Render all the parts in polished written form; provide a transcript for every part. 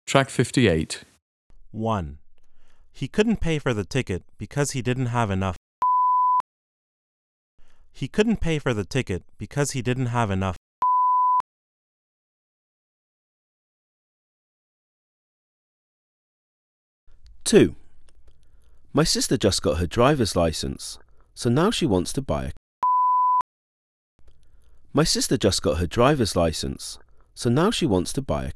Track 58. 1. He couldn't pay for the ticket because he didn't have enough. He couldn't pay for the ticket because he didn't have enough. 2. My sister just got her driver's license, so now she wants to buy a My sister just got her driver's license, so now she wants to buy a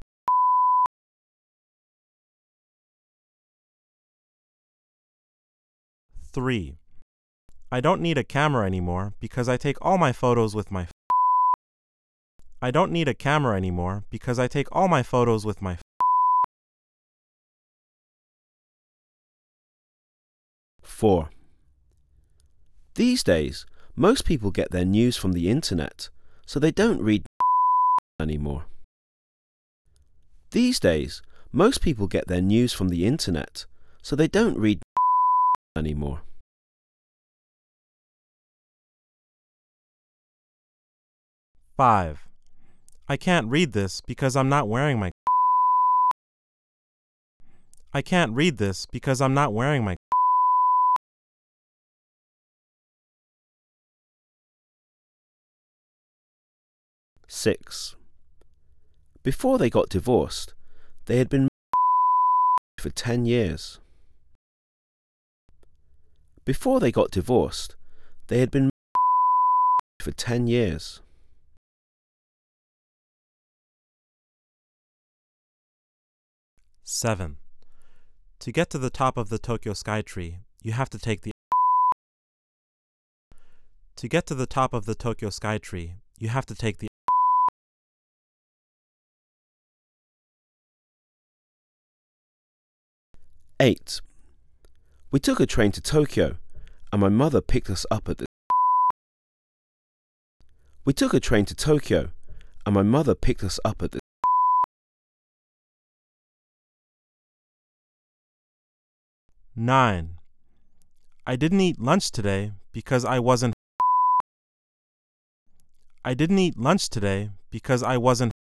3. I don't need a camera anymore because I take all my photos with my I don't need a camera anymore because I take all my photos with my 4. These days, most people get their news from the internet, so they don't read anymore. These days, most people get their news from the internet, so they don't read anymore. 5. I can't read this because I'm not wearing my I can't read this because I'm not wearing my 6. Before they got divorced, they had been for 10 years. Before they got divorced, they had been for 10 years. 7. To get to the top of the Tokyo Skytree, you have to take the To get to the top of the Tokyo Skytree, you have to take the 8. We took a train to Tokyo, and my mother picked us up at the We took a train to Tokyo, and my mother picked us up at the 9. I didn't eat lunch today because I wasn't I didn't eat lunch today because I wasn't